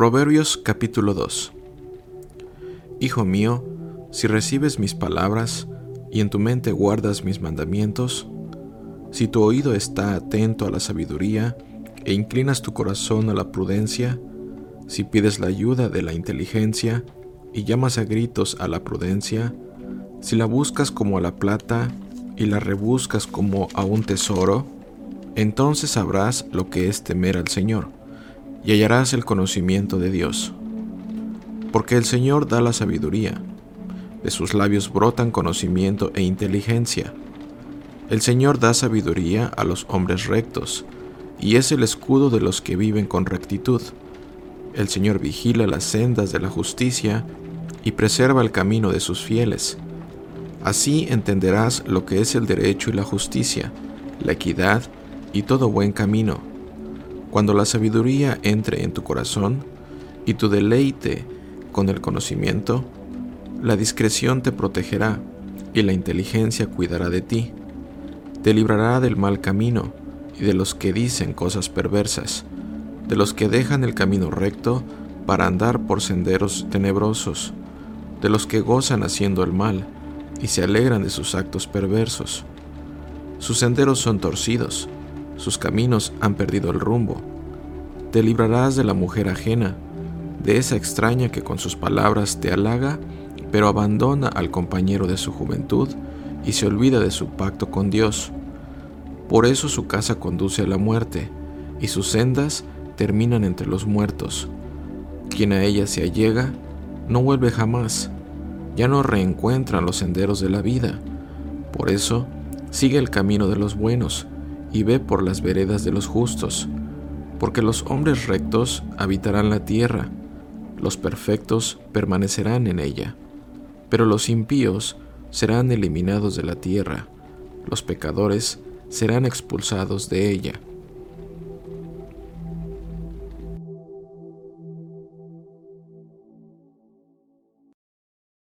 Proverbios capítulo 2. Hijo mío, si recibes mis palabras y en tu mente guardas mis mandamientos, si tu oído está atento a la sabiduría e inclinas tu corazón a la prudencia, si pides la ayuda de la inteligencia y llamas a gritos a la prudencia, si la buscas como a la plata y la rebuscas como a un tesoro, entonces sabrás lo que es temer al Señor y hallarás el conocimiento de Dios. Porque el Señor da la sabiduría, de sus labios brotan conocimiento e inteligencia. El Señor da sabiduría a los hombres rectos, y es el escudo de los que viven con rectitud. El Señor vigila las sendas de la justicia y preserva el camino de sus fieles. Así entenderás lo que es el derecho y la justicia, la equidad y todo buen camino. Cuando la sabiduría entre en tu corazón y tu deleite con el conocimiento, la discreción te protegerá y la inteligencia cuidará de ti. Te librará del mal camino y de los que dicen cosas perversas, de los que dejan el camino recto para andar por senderos tenebrosos, de los que gozan haciendo el mal y se alegran de sus actos perversos. Sus senderos son torcidos, sus caminos han perdido el rumbo. Te librarás de la mujer ajena, de esa extraña que con sus palabras te halaga, pero abandona al compañero de su juventud y se olvida de su pacto con Dios. Por eso su casa conduce a la muerte, y sus sendas terminan entre los muertos. Quien a ella se allega, no vuelve jamás, ya no reencuentran los senderos de la vida. Por eso, sigue el camino de los buenos, y ve por las veredas de los justos, porque los hombres rectos habitarán la tierra, los perfectos permanecerán en ella, pero los impíos serán eliminados de la tierra, los pecadores serán expulsados de ella.